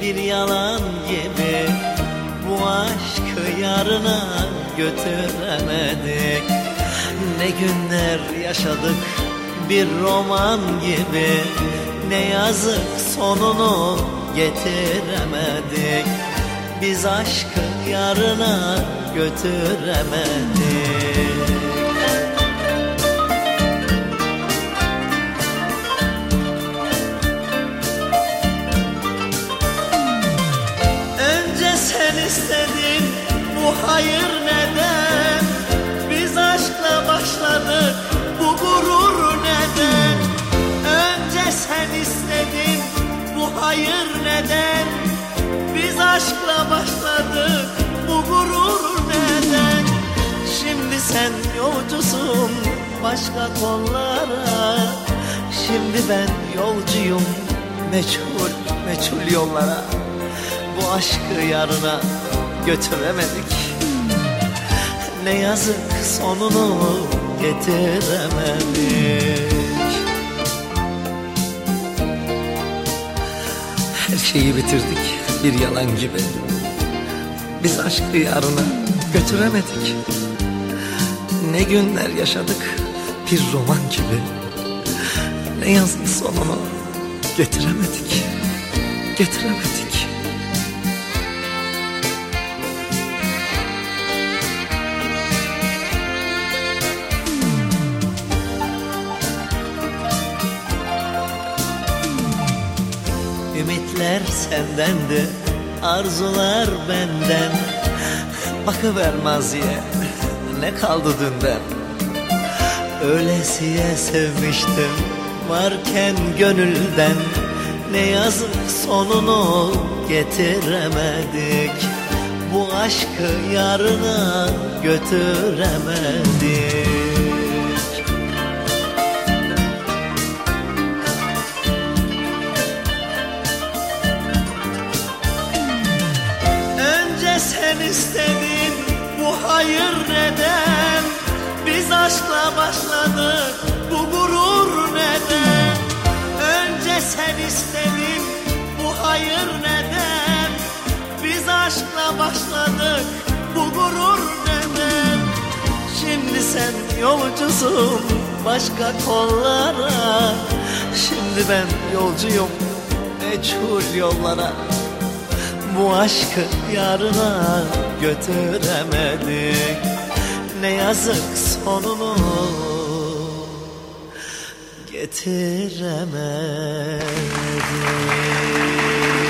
bir yalan gibi. Bu aşkı yarına götüremedik. Ne günler yaşadık bir roman gibi. Ne yazık sonunu getiremedik. Biz aşkı yarına götüremedik. Önce sen istedin, bu hayır neden? Biz aşkla başladık, bu gurur neden? Önce sen istedin, bu hayır neden? Biz aşkla başladık, bu gurur neden? Şimdi sen yolcusun başka kollara. Şimdi ben yolcuyum meçhul yollara. Bu aşkı yarına götüremedik. Ne yazık sonunu getiremedik. Her şeyi bitirdik bir yalan gibi. Biz aşkı yarına götüremedik. Ne günler yaşadık bir roman gibi. Ne yazık sonunu getiremedik. Ümitler sendendi, arzular benden. Bakıver maziye, ne kaldı dünden? Öylesiye sevmiştim varken gönülden. Ne yazık sonunu getiremedik. Bu aşkı yarına götüremedik. Sen istedin, bu hayır neden? Biz aşkla başladık, bu gurur neden? Önce sen istedin, bu hayır neden? Biz aşkla başladık, bu gurur neden? Şimdi sen yolcusun başka kollara. Şimdi ben yolcuyum meçhul yollara. Bu aşkı yarına götüremedik. Ne yazık sonunu getiremedik.